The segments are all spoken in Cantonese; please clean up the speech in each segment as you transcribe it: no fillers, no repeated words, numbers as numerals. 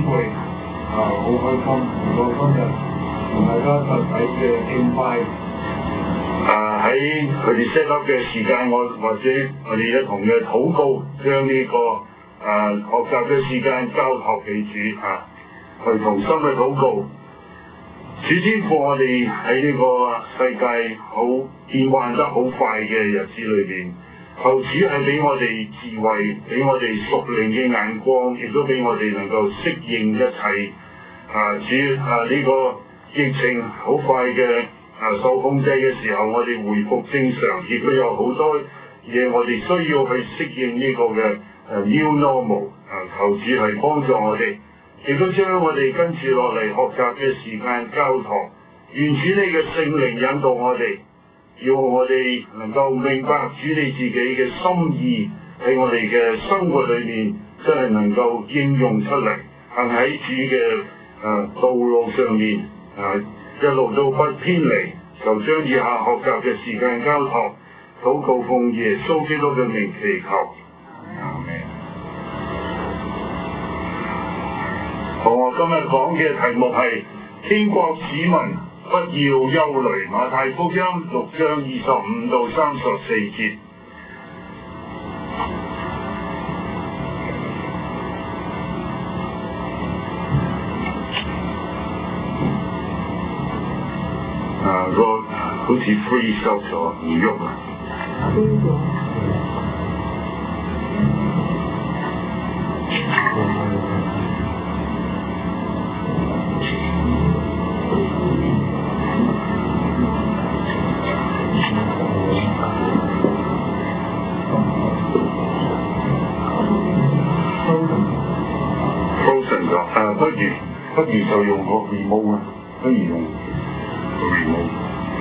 會好開心嚟到今日同大家實體嘅敬拜。喺佢哋 set up 嘅時間，或者我哋一同嘅禱告，將呢個學習嘅時間交託俾主去同心嘅禱告。主天父，我哋喺呢個世界好變幻得好快嘅日子裏邊，求主係俾我哋智慧，俾我哋屬靈嘅眼光，亦都俾我哋能夠適應一切。主呢個疫情好快嘅受控制嘅時候，我哋回復正常，亦都有好多嘢我哋需要去適應呢個嘅new normal。求主係幫助我哋。亦都將我哋跟住落嚟學習嘅時間交託，願主你嘅聖靈引導我哋，要我哋能夠明白主你自己嘅心意喺我哋嘅生活裏面，真係能夠應用出嚟，行喺主嘅道路上面，一路都不偏離。就將以下學習嘅時間交託，禱告奉耶穌基督嘅名祈求。好，我今日講嘅題目係天國子民不要憂慮，馬太福音6章25到34節。好似 freeze 咗唔喐啊！frozen 咗，不如就用個 remote 啊，不如用個 remote。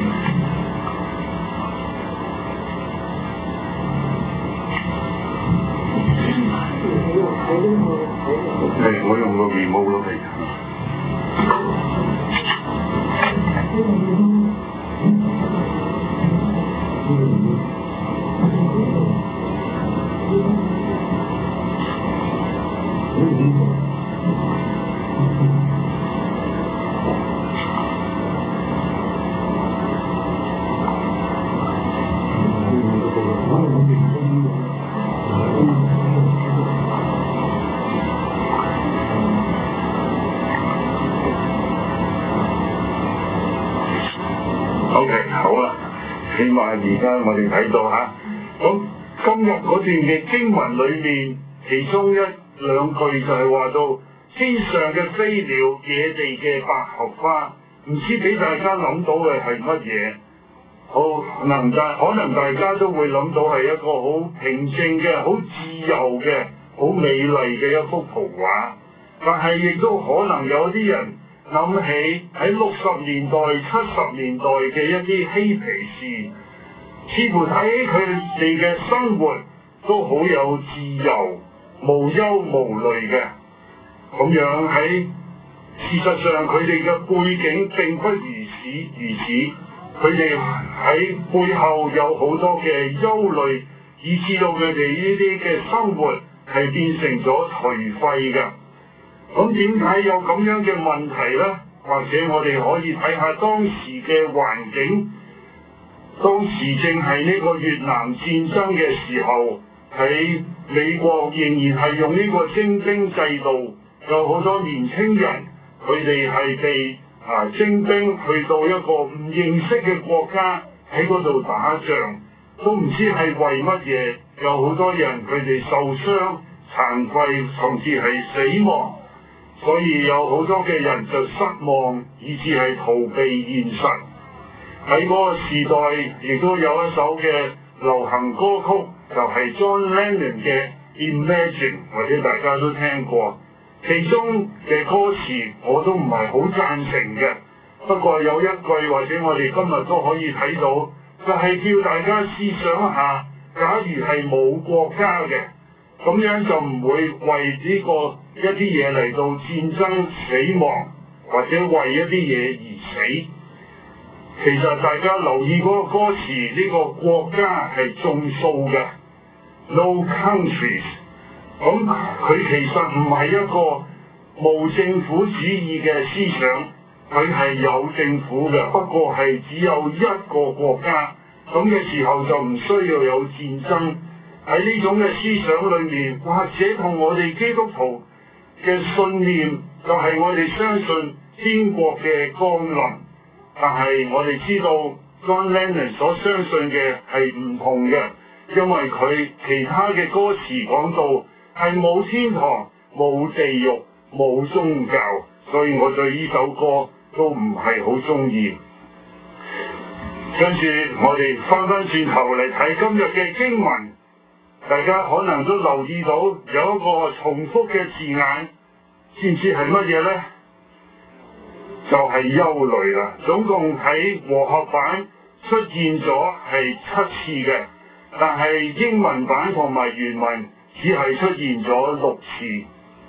係，我用個 remote 咯，OK， 好啦，起碼而家我哋睇到咁今日嗰段嘅經文裏面，其中一兩句就係話到天上嘅飛鳥、野地嘅百合花，唔知俾大家諗到嘅係乜嘢？可能大家都會諗到係一個好平靜嘅、好自由嘅、好美麗嘅一幅圖畫，但係亦都可能有啲人諗起喺60年代、70年代嘅一啲嬉皮士，似乎睇佢哋嘅生活都好有自由、無憂無慮嘅。咁樣喺事實上佢哋嘅背景並不如此，佢哋喺背後有好多嘅憂慮，以致到佢哋呢啲嘅生活係變成咗頹廢嘅。咁點解有咁樣嘅問題呢？或者我哋可以睇下當時嘅環境，當時正係呢個越南戰爭嘅時候，喺美國仍然係用呢個徵兵制度，有好多年輕人佢哋係被徵兵去到一個唔認識嘅國家喺嗰度打仗，都唔知係為乜嘢，有好多人佢哋受傷、殘廢，甚至係死亡。所以有好多嘅人就失望，以致係逃避現實。喺嗰個時代，亦都有一首嘅流行歌曲，就係 John Lennon 嘅 Imagine， 或者大家都聽過。其中嘅歌詞我都唔係好贊成嘅，不過有一句或者我哋今日都可以睇到，就係叫大家試想下，假如係冇國家嘅，咁樣就唔會為呢個一啲嘢嚟到戰爭死亡，或者為一啲嘢而死。其實大家留意嗰個歌詞，呢個國家係眾數嘅 ，no countries。咁佢其實唔係一個無政府主義嘅思想，佢係有政府嘅，不過係只有一個國家，咁嘅時候就唔需要有戰爭。喺呢種嘅思想裏面，或者同我哋基督徒嘅信念，就係我哋相信天國嘅降臨。但係我哋知道 John Lennon 所相信嘅係唔同嘅，因為佢其他嘅歌詞講到係冇天堂、冇地獄、冇宗教，所以我對呢首歌都唔係好中意。跟住我哋翻轉頭嚟睇今日嘅經文，大家可能都留意到有一個重複嘅字眼，知唔知係乜嘢呢？就係憂慮啦。總共喺和合版出現咗係7次嘅，但係英文版同埋原文只係出現咗6次。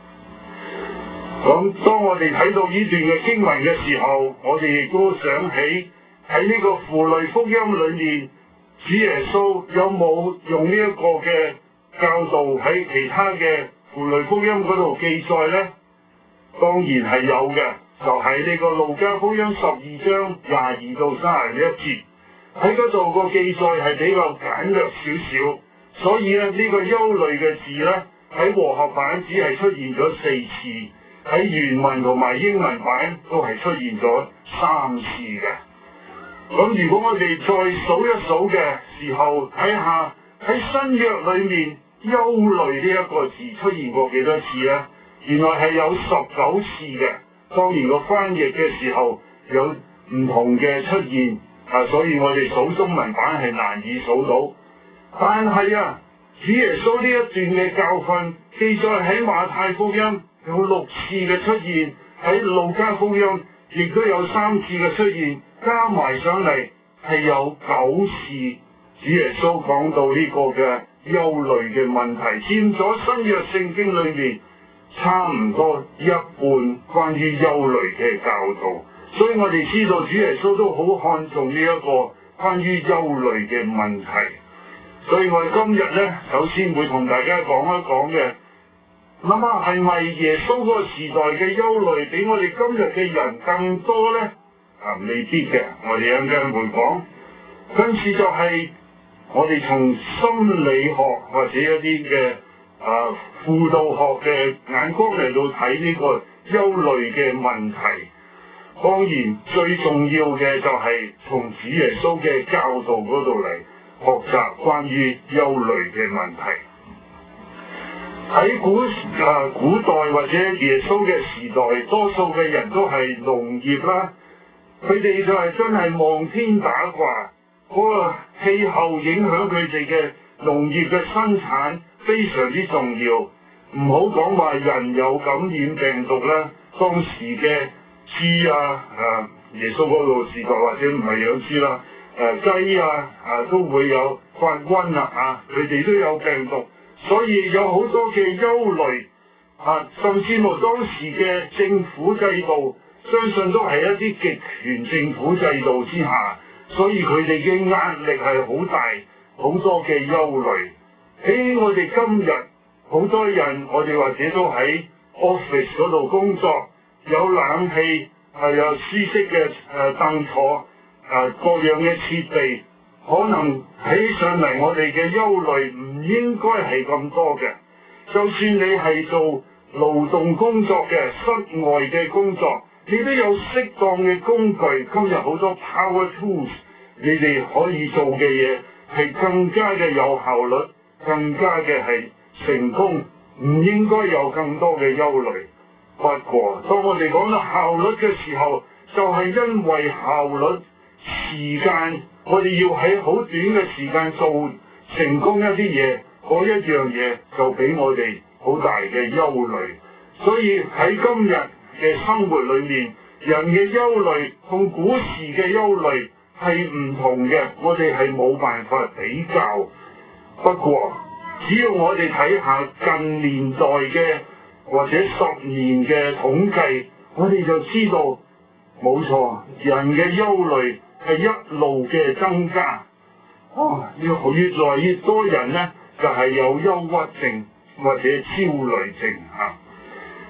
咁當我哋睇到呢段嘅經文嘅時候，我哋亦都想起喺呢個符類福音裏面，主耶穌有冇用呢一個嘅教導喺其他嘅符類福音嗰度記載呢？當然係有嘅，就喺呢個路加福音12章22到31節，喺嗰度個記載係比較簡略少少，所以咧呢個憂慮嘅字咧喺和合版只係出現咗4次，喺原文同埋英文版都係出現咗3次嘅。咁如果我哋再數一數嘅時候，睇下喺新約裏面憂慮呢一個字出現過幾多次呢？原來係有19次嘅。當然個翻譯嘅時候有唔同嘅出現，所以我哋數中文版係難以數到。但係主耶穌呢一段嘅教訓記載喺馬太福音有6次嘅出現，喺路加福音亦都有3次嘅出現，加埋上嚟係有9次。主耶穌講到呢個嘅憂慮嘅問題，佔咗新約聖經裏面差唔多一半關於憂慮嘅教導，所以我哋知道主耶穌都好看重呢一個關於憂慮嘅問題。所以我哋今日呢，首先會同大家講一講嘅，諗下係咪耶穌嗰個時代嘅憂慮比我哋今日嘅人更多呢？未必嘅，我哋一陣間會講。跟住就係我哋從心理學或者一啲嘅輔導學嘅眼光嚟到睇呢個憂慮嘅問題。當然最重要嘅就係從主耶穌嘅教導嗰度嚟學習關於憂慮嘅問題。喺古代或者耶穌嘅時代，多數嘅人都係農業啦，佢哋就係真係望天打卦，嗰個氣候影響佢哋嘅農業嘅生產非常之重要。唔好講話人有感染病毒啦，當時嘅豬耶穌嗰個時代或者唔係養豬啦，雞都會有發瘟佢哋都有病毒，所以有好多嘅憂慮甚至乎當時嘅政府制度，相信都係一啲極權政府制度之下，所以佢哋嘅壓力係好大，好多嘅憂慮。喺我哋今日好多人，我哋或者都喺 office 嗰度工作，有冷氣，有舒適嘅凳坐，各樣嘅設備，可能起上嚟我哋嘅憂慮唔應該係咁多嘅。就算你係做勞動工作嘅室外嘅工作，你都有適當嘅工具。今日好多 power tools， 你哋可以做嘅嘢係更加嘅有效率，更加嘅係成功，唔應該有更多嘅憂慮。不過當我哋講到效率嘅時候，就係因為效率時間，我哋要喺好短嘅時間做成功一啲嘢，嗰一樣嘢就俾我哋好大嘅憂慮。所以喺今日嘅生活裏面，人嘅憂慮同古時嘅憂慮係唔同嘅，我哋係冇辦法比較。不過只要我哋睇下近年代嘅或者10年嘅統計，我哋就知道冇錯，人嘅憂慮係一路嘅增加。越來越多人呢，就係有憂鬱症或者焦慮症。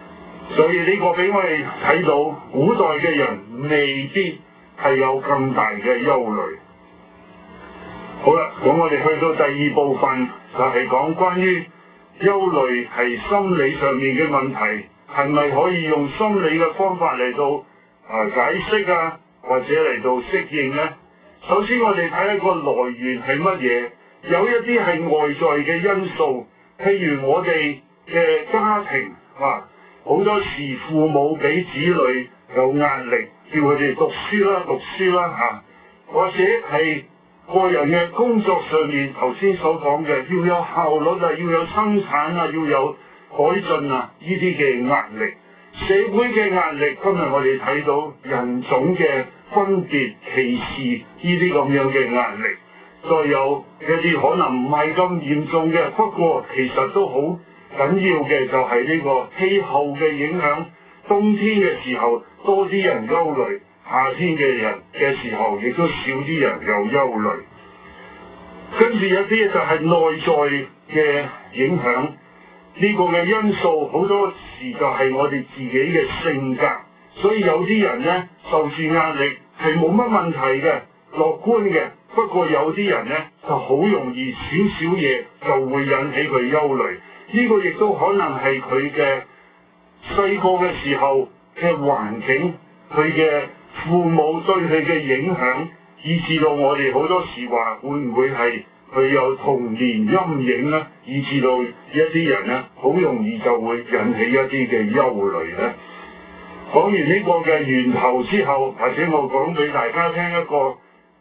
所以呢個俾我哋睇到，古代嘅人未必係有咁大嘅憂慮。好啦，咁我哋去到第二部分，就係講關於憂慮係心理上面嘅問題，係咪可以用心理嘅方法嚟到解釋啊，或者嚟到適應呢？首先我哋睇一個來源係乜嘢，有一啲係外在嘅因素，譬如我哋嘅家庭好多時父母俾子女有壓力，叫佢哋讀書啦或者係個人嘅工作上面頭先所講嘅要有效率啊，要有生產啊，要有改進啊，呢啲嘅壓力，社會嘅壓力，今日我哋睇到人種嘅分別歧視呢啲咁樣嘅壓力，再有一啲可能唔係咁嚴重嘅，不過其實都好緊要嘅，就係呢個氣候嘅影響。冬天嘅時候多啲人憂慮，夏天嘅時候亦都少啲人有憂慮。跟住有啲就係內在嘅影響，呢個嘅因素好多時就係我哋自己嘅性格，所以有啲人呢，受住壓力係冇乜問題嘅，樂觀嘅。不過有啲人呢，就好容易少少嘢就會引起佢憂慮，呢個亦都可能係佢嘅細個嘅時候嘅環境，佢嘅父母對佢嘅影響，以至到我哋好多時話會唔會係佢有童年陰影呢？以至到一啲人呢，好容易就會引起一啲嘅憂慮呢。講完呢個嘅源頭之後，或者我講俾大家聽一個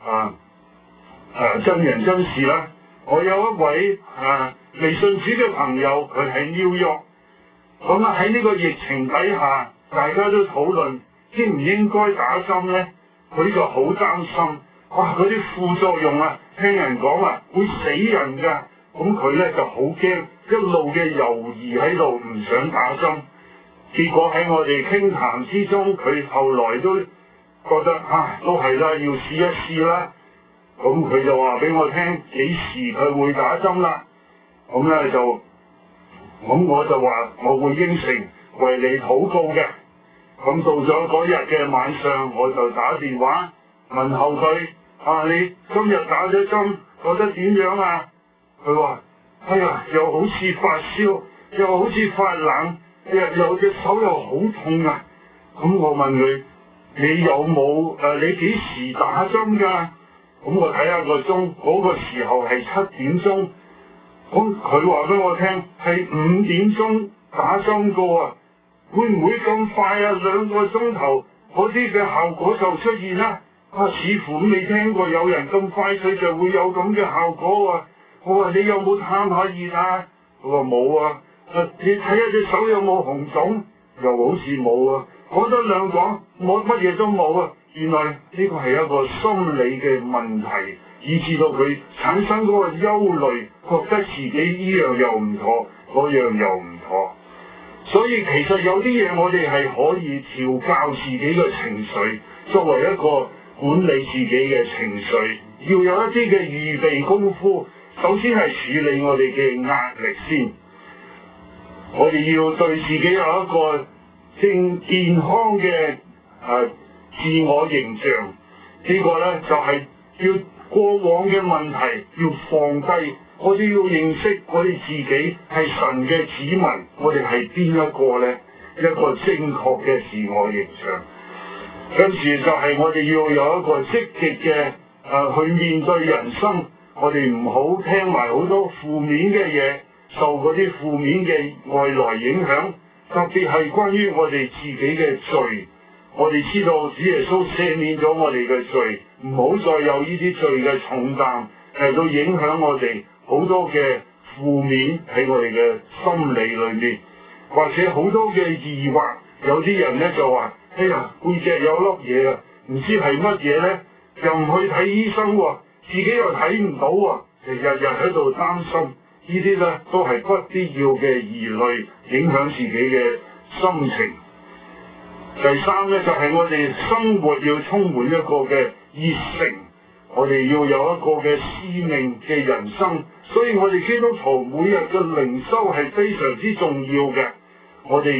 真人真事啦。我有一位未信主嘅朋友，佢喺紐約。咁喺呢個疫情底下，大家都討論應唔應該打針呢？佢就好擔心，嗰啲副作用聽人講會死人㗎。咁佢呢就好驚，一路嘅猶豫喺度，唔想打針。結果喺我哋傾談之中，佢後來都覺得都係啦，要試一試啦。咁佢就話俾我聽幾時佢會打針啦。咁我就話我會應承為你禱告嘅。咁到咗嗰日嘅晚上，我就打電話問候佢，你今日打咗針覺得點樣啊？佢話又好似發燒，又好似發冷，又隻手又好痛啊。咁我問佢，你有冇你幾時打針㗎？咁我睇下個鐘，嗰個時候係7點鐘。咁佢話俾我聽係5點鐘打針過啊，會唔會咁快2個鐘頭嗰啲嘅效果就出現啦？似乎未聽過有人咁快脆就會有咁嘅效果啊！我話你有冇探下熱啊？佢話冇啊。你睇下隻手有冇紅腫？又好似冇啊。講多兩講，我乜嘢都冇啊。原來呢個係一個心理嘅問題，以至到佢產生嗰個憂慮，覺得自己呢樣又唔妥，嗰樣又唔妥。所以其實有啲嘢我哋係可以調教自己嘅情緒，作為一個管理自己嘅情緒，要有一啲嘅預備功夫。首先係處理我哋嘅壓力先，我哋要對自己有一個健康嘅自我形象。呢個呢，就係要過往嘅問題要放低，我哋要認識我哋自己係神嘅子民，我哋係邊一個呢？一個正確嘅自我形象。跟住就係我哋要有一個積極嘅去面對人生，我哋唔好聽埋好多負面嘅嘢，受嗰啲負面嘅外來影響，特別係關於我哋自己嘅罪。我哋知道主耶穌赦免咗我哋嘅罪，唔好再有呢啲罪嘅重擔嚟到影響我哋，好多嘅負面喺我哋嘅心理裏面，或者好多嘅疑惑。有啲人呢就話：哎呀，背脊有粒嘢啊，唔知係乜嘢呢？又唔去睇醫生喎，自己又睇唔到喎，日日喺度擔心。呢啲呢都係不必要嘅疑慮，影響自己嘅心情。第三呢，就係我哋生活要充滿一個嘅熱誠，我哋要有一個嘅使命嘅人生。所以我哋基督徒每日嘅靈修係非常之重要嘅。我哋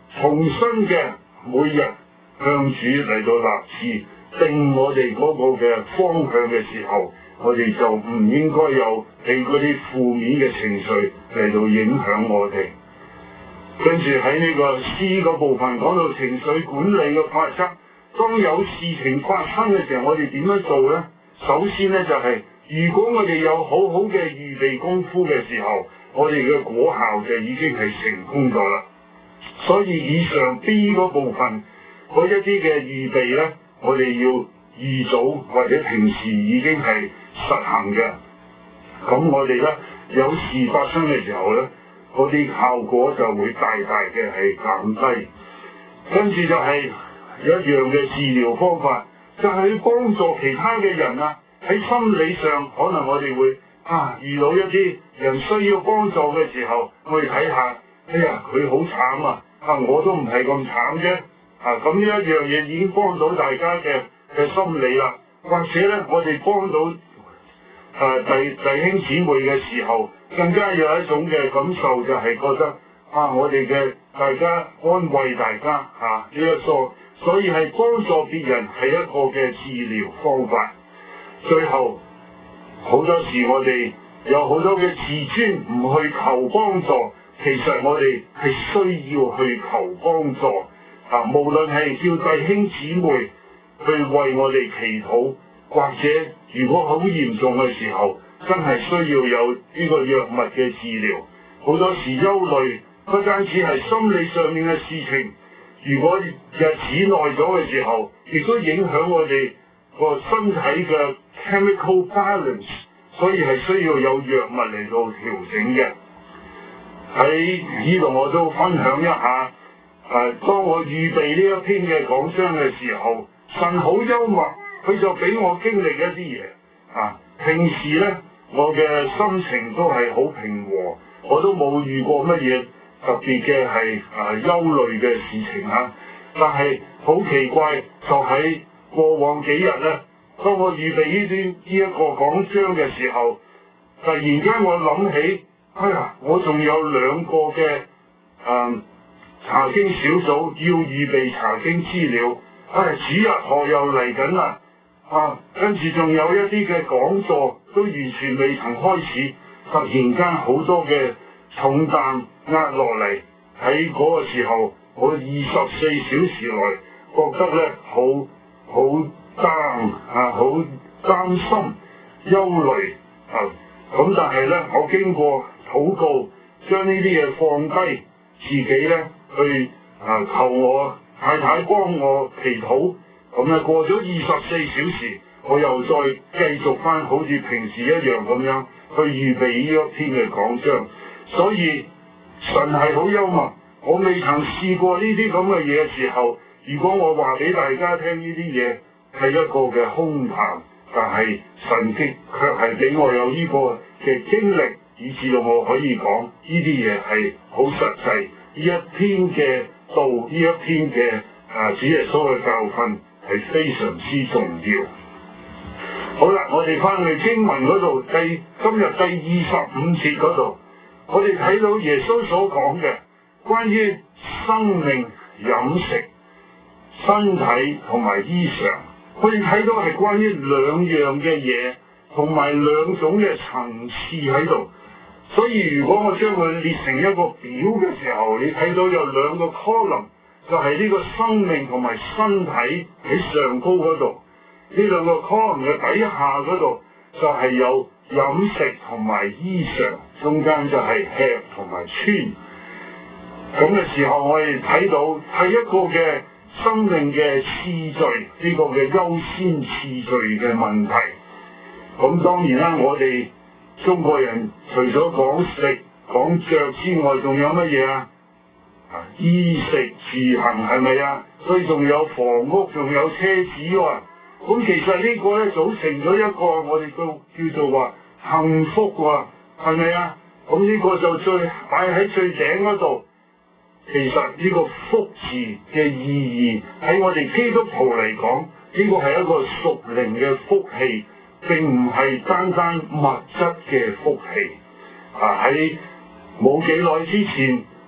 重新嘅每日向主嚟到立志，定我哋嗰個嘅方向嘅時候，我哋就唔應該有俾嗰啲負面嘅情緒嚟到影響我哋。跟住喺呢個詩嗰部分講到情緒管理嘅法則，當有事情發生嘅時候，我哋點樣做呢？首先呢，就係，如果我哋有好好嘅預備功夫嘅時候，我哋嘅果效就已經係成功咗啦。所以以上 B 嗰部分嗰一啲嘅預備呢，我哋要預早或者平時已經係實行嘅。咁我哋呢，有事發生嘅時候呢，嗰啲效果就會大大嘅係減低。跟住就係一樣嘅治療方法，就係去幫助其他嘅人啊。喺心理上，可能我哋會遇到一啲人需要幫助嘅時候，我哋睇下，哎呀佢好慘啊！我都唔係咁慘啫。咁呢一樣嘢已經幫到大家嘅心理啦。或者咧，我哋幫到弟兄姊妹嘅時候，更加有一種嘅感受，就係覺得我哋嘅大家安慰大家呢一個，所以係幫助別人係一個嘅治療方法。最後好多時我哋有好多嘅自尊，唔去求幫助，其實我哋係需要去求幫助。無論係叫弟兄姊妹去為我哋祈禱，或者如果好嚴重嘅時候，真係需要有呢個藥物嘅治療。好多時憂慮不單止係心理上面嘅事情，如果日子耐咗嘅時候，亦都影響我哋個身體嘅 chemical balance， 所以係需要有藥物嚟到調整嘅。喺呢度我都分享一下，當我預備呢一篇嘅講章嘅時候，神好幽默，佢就俾我經歷一啲嘢。平時呢，我嘅心情都係好平和，我都冇遇過乜嘢特別嘅係憂慮嘅事情。但係好奇怪，就喺過往幾日呢，當我預備呢一個講章嘅時候，突然間我諗起，我仲有2個嘅查經小組要預備查經資料，主日學又嚟緊啦，跟住仲有一啲嘅講座都完全未曾開始，突然間好多嘅重擔壓落嚟，喺嗰個時候，我24小時內覺得咧好擔好擔心憂慮咁，但係咧我經過禱告，將呢啲嘢放低，自己咧去求我太太幫我祈禱，咁過咗24小時，我又再繼續翻好似平時一樣咁樣去預備呢一篇嘅講章。所以神係好幽默，我未曾試過呢啲咁嘅嘢嘅時候，如果我話俾大家聽呢啲嘢係一個嘅空談，但係神卻係俾我有呢個嘅經歷，以至到我可以講呢啲嘢係好實際。呢一篇嘅道，呢一篇嘅主耶穌嘅教訓係非常之重要。好啦，我哋翻去經文嗰度，今日第25節嗰度，我哋睇到耶穌所講嘅關於生命、飲食、身體同埋衣裳，我哋睇到係關於2樣嘅嘢，同埋2種嘅層次喺度。所以如果我將佢列成一個表嘅時候，你睇到有2個 column， 就係呢個生命同埋身體喺上高嗰度，呢2個 column 嘅底下嗰度就係有飲食同埋衣裳，中間就係吃同埋穿。咁嘅時候，我哋睇到係一個嘅生命嘅次序，呢個嘅優先次序嘅問題。咁當然啦，我哋中國人除咗講食講着之外，仲有乜嘢啊？衣食住行係咪啊？所以仲有房屋，仲有車子喎。咁其實呢個咧組成咗一個我哋都叫做話幸福喎，係咪啊？咁呢個就擺喺最頂嗰度。其實呢個福字嘅意義喺我哋基督徒嚟講，呢個係一個屬靈嘅福氣，並唔係單單物質嘅福氣。喺冇幾耐之前，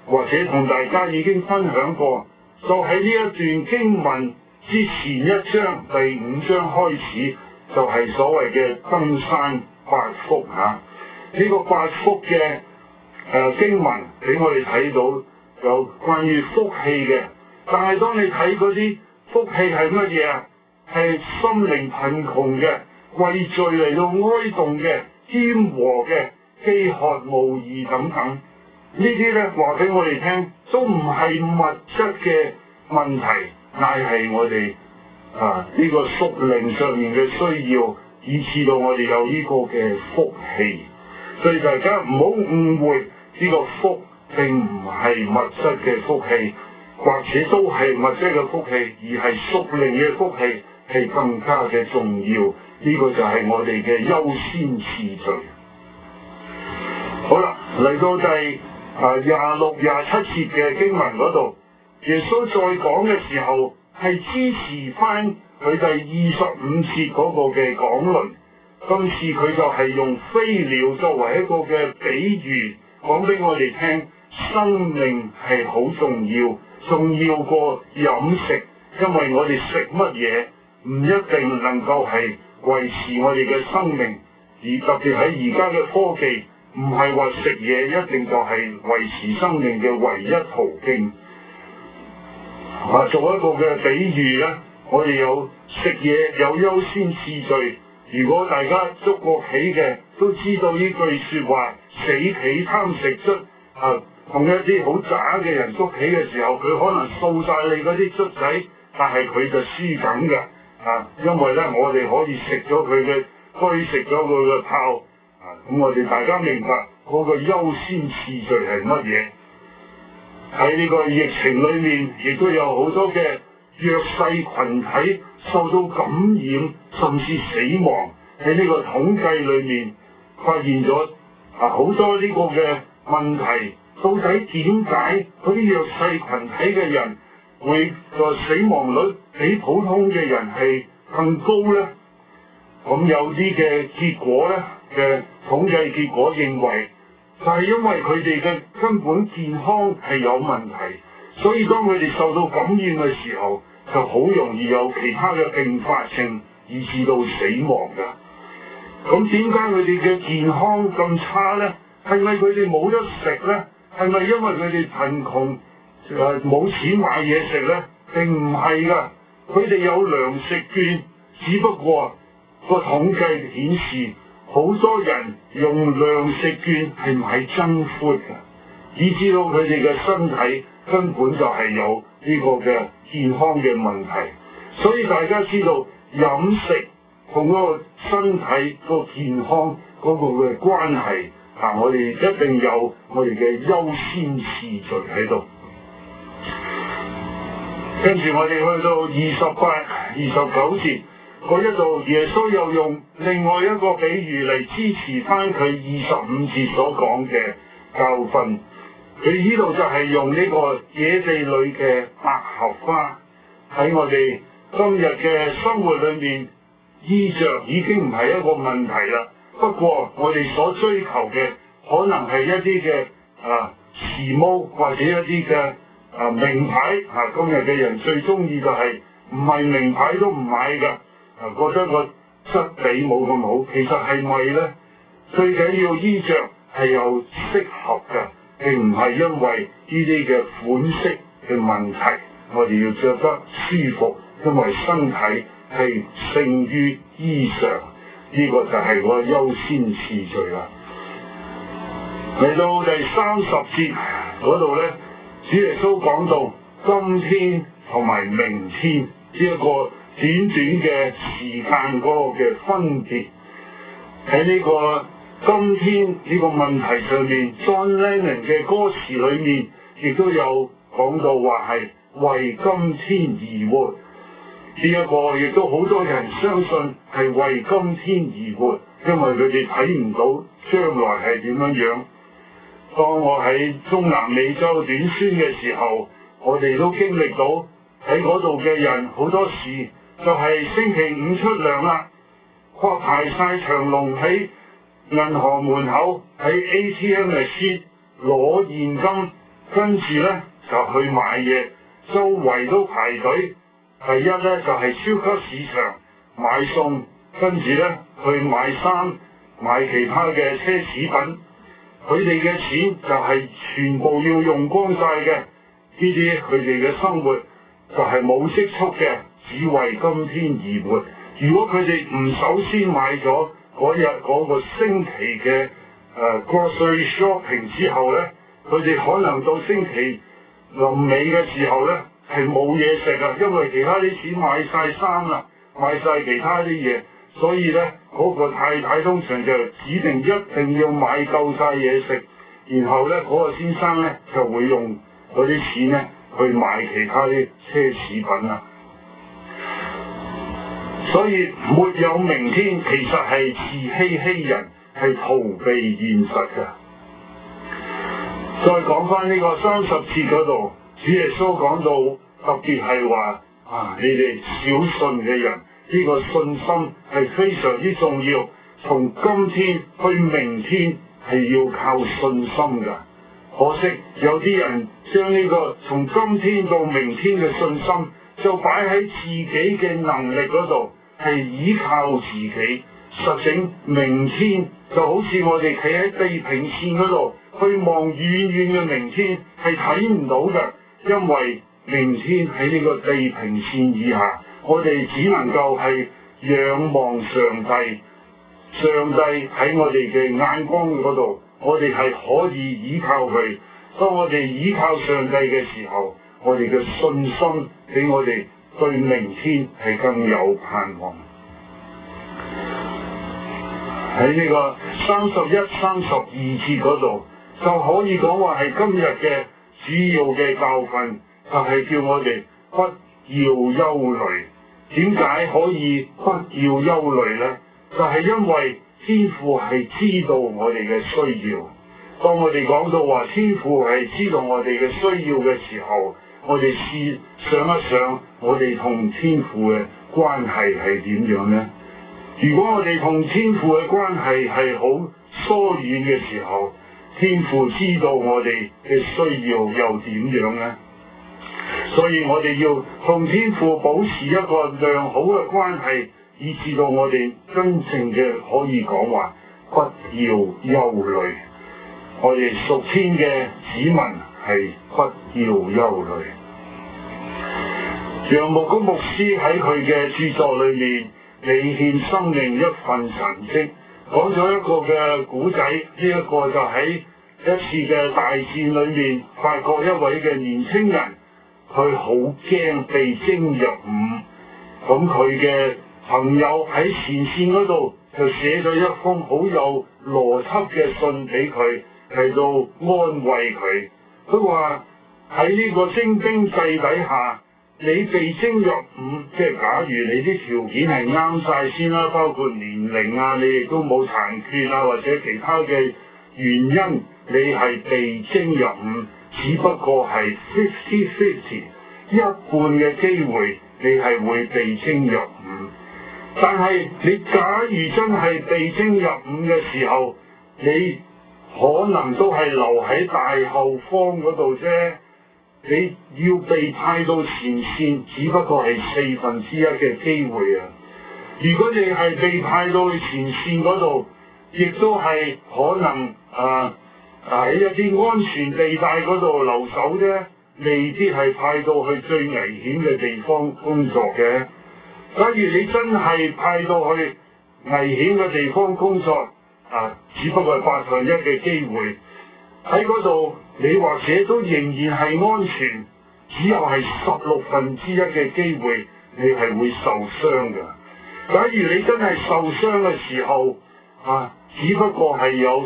或者同大家已經分享過，就喺呢一段經文之前一章第5章開始，就係所謂嘅登山八福嚇。呢個八福嘅經文俾我哋睇到有關於福氣嘅，但係當你睇嗰啲福氣係乜嘢啊？係心靈貧窮嘅、為罪嚟到哀慟嘅、謙和嘅、飢渴慕義等等，呢啲咧話俾我哋聽，都唔係物質嘅問題，乃係我哋呢個屬靈上面嘅需要，以致到我哋有呢個嘅福氣。所以大家唔好誤會，呢個福並唔係物質嘅福氣，或者都係物質嘅福氣，而係屬靈嘅福氣係更加嘅重要。呢個就係我哋嘅優先次序。好啦，嚟到第26、27節嘅經文嗰度，耶穌再講嘅時候係支持翻佢第25節嗰個嘅講論。今次佢就係用飛鳥作為一個嘅比喻，講俾我哋聽，生命係好重要，重要過飲食，因為我哋食乜嘢唔一定能夠係維持我哋嘅生命，而特別喺而家嘅科技，唔係話食嘢一定就係維持生命嘅唯一途徑。做一個嘅比喻咧，我哋有食嘢有優先次序。如果大家捉過棋嘅，都知道呢句說話，死棋貪食卒。同一啲好渣嘅人捉棋嘅時候，佢可能掃晒你嗰啲卒仔，但係佢就輸緊嘅。因為咧，我哋可以食咗佢嘅龜，食咗佢嘅炮。咁我哋大家明白嗰個優先次序係乜嘢？喺呢個疫情裏面，亦都有好多嘅弱勢群體受到感染，甚至死亡。喺呢個統計裏面發現咗好多呢個嘅問題。到底點解嗰啲弱勢群體嘅人會個死亡率比普通嘅人係更高呢？咁有啲嘅結果咧嘅統計結果認為，就係因為佢哋嘅根本健康係有問題，所以當佢哋受到感染嘅時候，就好容易有其他嘅併發症，以致到死亡㗎。咁點解佢哋嘅健康咁差咧？係咪佢哋冇得食咧？係咪因為佢哋貧窮冇錢買嘢食咧？並唔係㗎，佢哋有糧食券，只不過個統計顯示，好多人用糧食券係買真闊㗎，以致到佢哋嘅身體根本就係有呢個嘅健康嘅問題。所以大家知道飲食同嗰個身體個健康嗰個嘅關係，我哋一定有我哋嘅優先次序喺度。跟住我哋去到28、29節嗰一度，耶穌又用另外一個比喻嚟支持翻佢25節所講嘅教訓。佢呢度就係用呢個野地裏嘅百合花。喺我哋今日嘅生活裏面，衣着已經唔係一個問題啦。不過我哋所追求嘅可能係一啲嘅時髦，或者一啲嘅名牌。今日嘅人最中意就係唔係名牌都唔買㗎，覺得個質地冇咁好。其實係咪咧？最緊要衣着係有適合㗎，並唔係因為呢啲嘅款式嘅問題。我哋要着得舒服，因為身體係勝於衣裳。呢個就係個優先次序啦。嚟到第30節嗰度咧，主耶穌講到今天同埋明天呢一個短短嘅時間嗰個嘅分別。喺呢個今天呢個問題上面， John Lennon 嘅歌詞裏面亦都有講到話係為今天而活。呢一個亦都好多人相信係為今天而活，因為佢哋睇唔到將來係點樣樣。當我喺中南美洲短宣嘅時候，我哋都經歷到喺嗰度嘅人好多時就係星期五出糧啦，排晒長龍喺銀行門口，喺 ATM 嚟攞現金， 跟住咧就去買嘢，周圍都排隊。第一咧就係超級市場買餸，跟住咧去買衫、買其他嘅奢侈品。佢哋嘅錢就係全部要用光晒嘅，呢啲佢哋嘅生活就係冇積蓄嘅，只為今天而活。如果佢哋唔首先買咗嗰日嗰個星期嘅grocery shopping 之後咧，佢哋可能到星期臨尾嘅時候咧係冇嘢食啊，因為其他啲錢買晒衫啦，買晒其他啲嘢，所以咧嗰個太太通常就指定一定要買夠晒嘢食，然後咧嗰個先生咧就會用嗰啲錢咧去買其他啲奢侈品啦。所以沒有明天其實係自欺欺人，係逃避現實嘅。再講翻呢個30節嗰度，主耶穌講到特別係話你哋小信嘅人，呢個信心係非常之重要。從今天去明天係要靠信心㗎。可惜有啲人將呢個從今天到明天嘅信心就擺喺自己嘅能力嗰度，係依靠自己。實情明天就好似我哋企喺地平線嗰度去望遠遠嘅明天係睇唔到嘅，因為明天喺呢個地平線以下，我哋只能夠係仰望上帝。上帝喺我哋嘅眼光嗰度，我哋係可以依靠佢。當我哋依靠上帝嘅時候，我哋嘅信心俾我哋對明天係更有盼望。喺呢個31、32節嗰度，就可以講話係今日嘅主要嘅教訓，就係叫我哋不要憂慮。點解可以不要憂慮呢？就係因為天父係知道我哋嘅需要。當我哋講到話天父係知道我哋嘅需要嘅時候，我哋試想一想，我哋同天父嘅關係係點樣呢？如果我哋同天父嘅關係係好疏遠嘅時候，天父知道我哋嘅需要又點樣呢？所以我哋要同天父保持一個良好嘅關係，以至到我哋真正嘅可以講話不要憂慮。我哋屬天嘅子民係不要憂慮。楊牧谷牧師喺佢嘅著作裏面，你獻生命一份神蹟，講咗一個嘅古仔。呢一個就喺一次嘅大戰裏面，發覺一位嘅年輕人，佢好驚被徵入伍。咁佢嘅朋友喺前線嗰度就寫咗一封好有邏輯嘅信俾佢，嚟到安慰佢。佢話喺呢個徵兵制底下，你被徵入伍，即係假如你啲條件係啱晒先啦，包括年齡啊，你亦都冇殘缺啊，或者其他嘅原因，你係被徵入伍，只不過係 50-50， 一半嘅機會你係會被徵入伍。但係你假如真係被徵入伍嘅時候，你可能都係留喺大後方嗰度啫。你要被派到前線，只不過係1/4嘅機會啊！如果你係被派到去前線嗰度，亦都係可能喺一啲安全地帶嗰度留守啫，未必係派到去最危險嘅地方工作嘅。假如你真係派到去危險嘅地方工作，只不過係1/8嘅機會，喺嗰度你或者都仍然係安全，只有係1/16嘅機會，你係會受傷㗎。假如你真係受傷嘅時候，只不過係有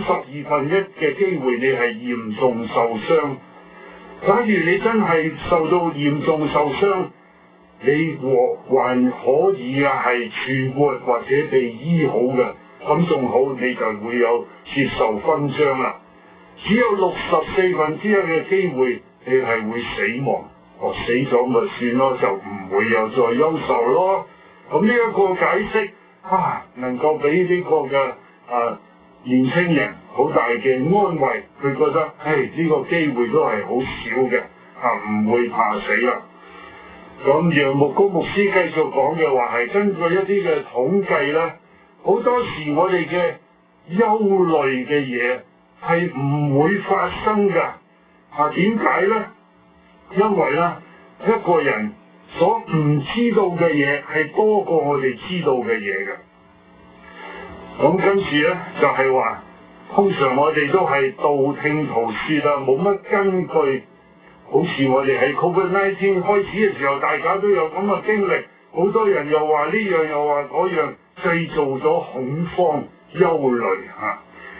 1/32嘅機會，你係嚴重受傷。假如你真係受到嚴重受傷，你還可以係存活或者被醫好嘅，咁仲好，你就會有接受勳章啦。只有64%嘅機會，你係會死亡。死咗咪算咯，就唔會有再憂愁咯。咁呢一個解釋能夠俾呢個嘅年輕人好大嘅安慰，佢覺得呢個機會都係好少嘅，唔會怕死啦。咁楊牧公牧師繼續講嘅話係根據一啲嘅統計咧，好多時我哋嘅憂慮嘅嘢係唔會發生㗎。點解咧？因為咧一個人所唔知道嘅嘢係多過我哋知道嘅嘢嘅。咁跟住咧就係話，通常我哋都係道聽途說啦，冇乜根據。好似我哋喺 COVID-19 開始嘅時候，大家都有咁嘅經歷，好多人又話呢樣又話嗰樣，製造咗恐慌、憂慮嚇。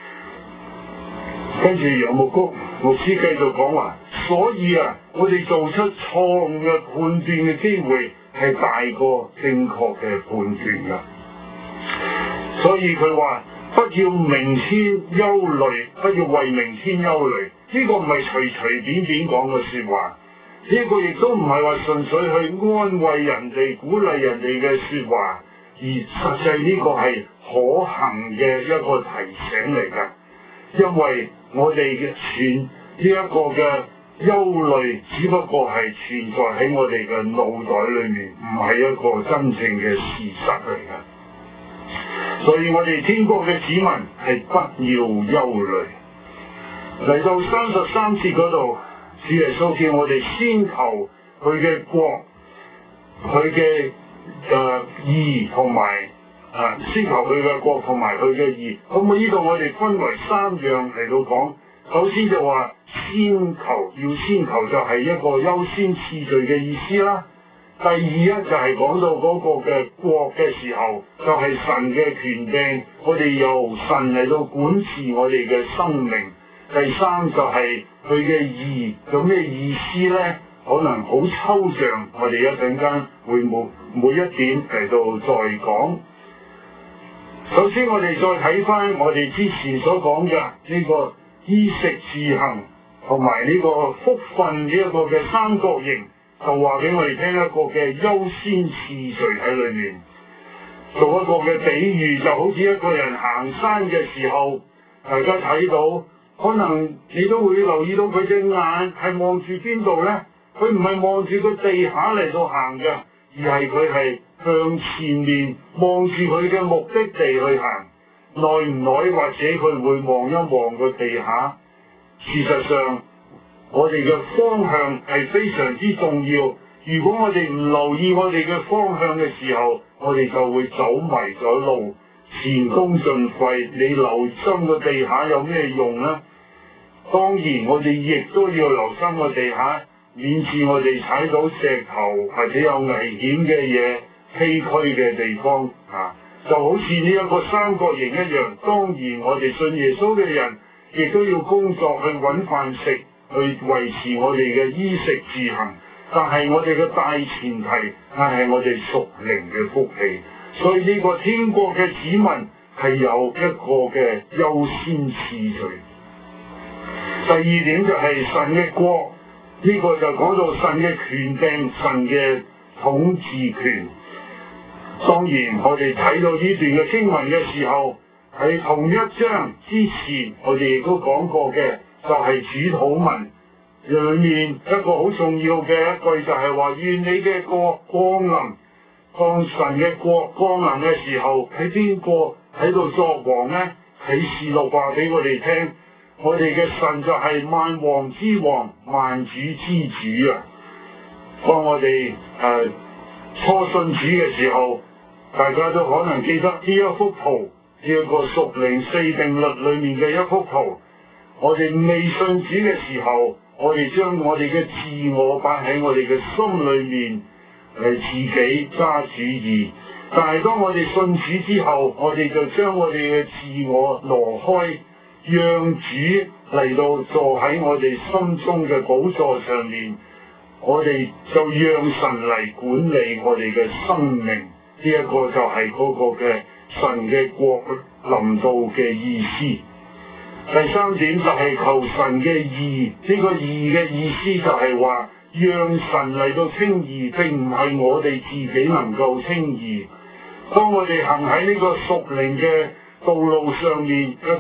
跟住楊牧師繼續講話，所以我哋做出錯誤嘅判斷嘅機會係大過正確嘅判斷㗎。所以佢話不要明天憂慮，不要為明天憂慮。呢個唔係隨隨便便講嘅説話，呢個亦都唔係話純粹去安慰人哋、鼓勵人哋嘅説話，而實際呢個係可行嘅一個提醒嚟㗎。因為我哋嘅呢一個嘅憂慮，只不過係存在喺我哋嘅腦袋裏面，唔係一個真正嘅事實嚟㗎。所以我哋天國嘅子民係不要憂慮。嚟到33節嗰度，主耶穌叫我哋先求佢嘅國，佢嘅義同埋先求佢嘅國同埋佢嘅義。咁呢度我哋分為3樣嚟到講。首先就話先求，要先求就係一個優先次序嘅意思啦。第二咧就係講到嗰個嘅國嘅時候，就係神嘅權柄，我哋由神嚟到管治我哋嘅生命。第三就係佢嘅義，有咩意思咧？可能好抽象，我哋一陣間會每一點嚟到再講。首先我哋再睇翻我哋之前所講嘅呢個衣食住行同埋呢個福分呢一個嘅三角形，就話俾我哋聽一個嘅優先次序喺裏面。做一個嘅比喻，就好似一個人行山嘅時候，大家睇到。可能你都會留意到佢隻眼係望住邊度咧？佢唔係望住個地下嚟到行嘅，而係佢係向前面望住佢嘅目的地去行。耐唔耐或者佢會望一望個地下。事實上，我哋嘅方向係非常之重要。如果我哋唔留意我哋嘅方向嘅時候，我哋就會走迷咗路，前功盡廢。你留心個地下有咩用咧？當然，我哋亦都要留心個地下，免致我哋踩到石頭或者有危險嘅嘢、崎嶇嘅地方就好似呢一個三角形一樣。當然，我哋信耶穌嘅人亦都要工作去揾飯食，去維持我哋嘅衣食住行。但係我哋嘅大前提係我哋屬靈嘅福氣。所以呢個天國嘅子民係有一個嘅優先次序。第二點就係神嘅國，呢個就講到神嘅權柄、神嘅統治權。當然，我哋睇到呢段嘅經文嘅時候，喺同一章之前，我哋亦都講過嘅，就係主禱文裏面一個好重要嘅一句，就係話願你嘅國降臨。當神嘅國降臨嘅時候，喺邊個喺度作王呢？啟示錄話俾我哋聽。我哋嘅神就係萬王之王、萬主之主啊！當我哋初信主嘅時候，大家都可能記得呢一幅圖，呢一個屬靈四定律裏面嘅一幅圖。我哋未信主嘅時候，我哋將我哋嘅自我擺喺我哋嘅心裏面嚟自己揸主意。但係當我哋信主之後，我哋就將我哋嘅自我挪開，讓主嚟到坐喺我哋心中嘅寶座上面，我哋就讓神嚟管理我哋嘅生命。呢一個就係嗰個嘅神嘅國臨到嘅意思。第三點就係求神嘅義，呢個義嘅意思就係話讓神嚟到稱義，並唔係我哋自己能夠稱義。當我哋行喺呢個屬靈嘅道路上面，一個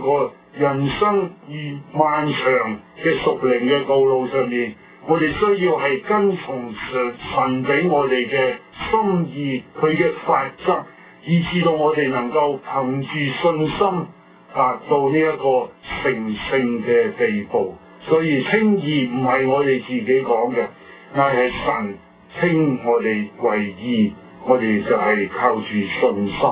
人生而漫長嘅屬靈嘅道路上面，我哋需要係跟從神俾我哋嘅心意，佢嘅法則，以至到我哋能夠憑住信心達到呢一個成聖嘅地步。所以稱義唔係我哋自己講嘅，乃係神稱我哋為義，我哋就係靠住信心。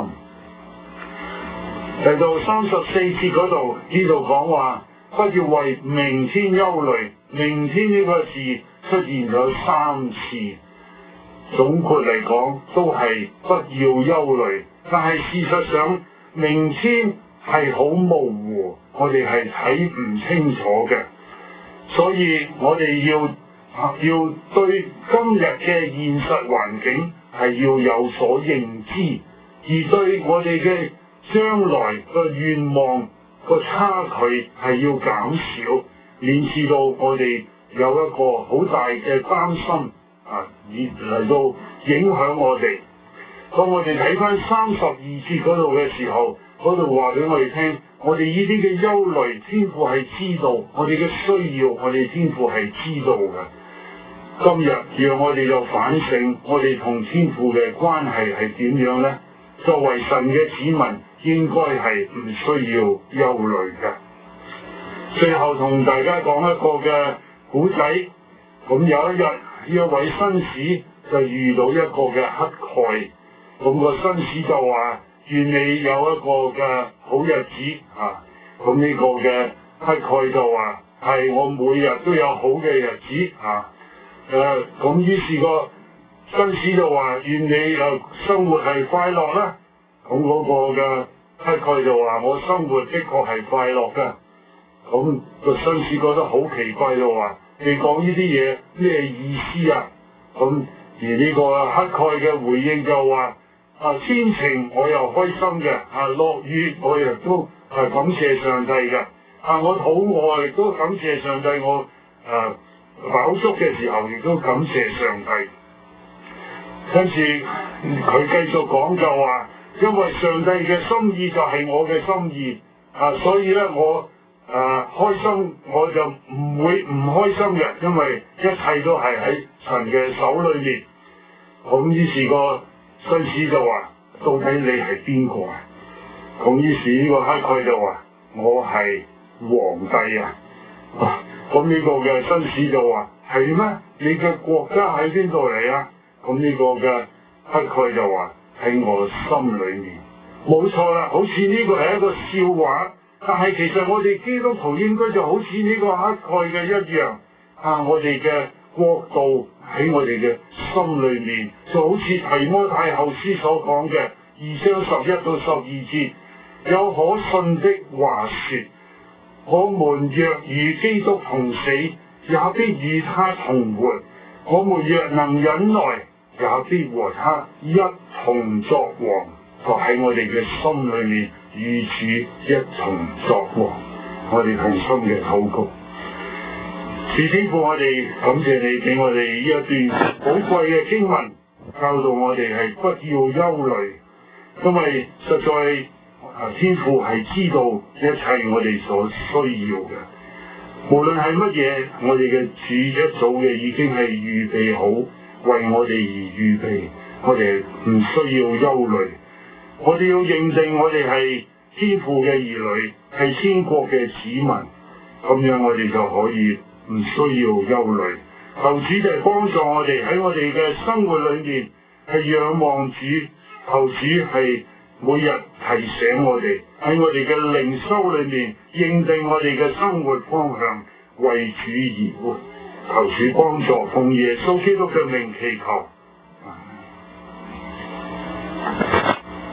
嚟到34節嗰度，呢度講話不要為明天憂慮。明天呢個字出現咗3次，總括嚟講都係不要憂慮。但係事實上，明天係好模糊，我哋係睇唔清楚嘅。所以我哋要對今日嘅現實環境係要有所認知，而對我哋嘅將來嘅願望個差距係要減少，免至到我哋有一個好大嘅擔心而嚟到影響我哋。當我哋睇翻32節嗰度嘅時候，嗰度話俾我哋聽，我哋呢啲嘅憂慮，天父係知道，我哋嘅需要，我哋天父係知道嘅。今日讓我哋就反省，我哋同天父嘅關係係點樣呢？作為神嘅子民，應該係唔需要憂慮嘅。最後同大家講一個嘅古仔。咁有一日，呢一位紳士就遇到一個嘅乞丐。咁個紳士就話：願你有一個嘅好日子啊！咁呢個嘅乞丐就話：係，我每日都有好嘅日子啊！咁於是個紳士就話：願你生活係快樂啦！咁嗰個嘅乞丐就話：我生活的確係快樂㗎。咁個紳士覺得好奇怪，就話：你講呢啲嘢咩意思啊？咁而呢個乞丐嘅回應就話：天晴我又開心嘅，落雨我亦都感謝上帝嘅，我肚餓亦都感謝上帝，我飽足嘅時候亦都感謝上帝。跟住佢繼續講就話：因為上帝嘅心意就係我嘅心意，所以咧我開心我就唔會唔開心嘅，因為一切都係喺神嘅手裏面。咁於是個紳士就話：到底你係邊個啊？咁於是呢個乞丐就話：我係皇帝啊！咁呢個嘅紳士就話：係咩？你嘅國家喺邊度嚟啊？咁呢個嘅乞丐就話：喺我心裏面。冇錯啦，好似呢個係一個笑話，但係其實我哋基督徒應該就好似呢個乞丐嘅一樣，我哋嘅國度喺我哋嘅心裏面，就好似提摩太後書所講嘅2章11到12節，有可信的話說：我們若與基督同死，也必與他同活；我們若能忍耐，也必和他一同作王。就喺我哋嘅心裏面與主一同作王。我哋同心嘅禱告。天父，我哋感謝你俾我哋呢一段寶貴嘅經文，教導我哋係不要憂慮，因為實在天父係知道一切我哋所需要嘅，無論係乜嘢，我哋嘅主一早嘅已經係預備好，為我哋而預備，我哋唔需要憂慮。我哋要認定我哋係天父嘅兒女，係天國嘅子民，咁樣我哋就可以唔需要憂慮。求主就係幫助我哋喺我哋嘅生活裏面係仰望主，求主係每日提醒我哋喺我哋嘅靈修裏面認定我哋嘅生活方向，為主而活。求主幫助，奉耶穌基督嘅名祈求。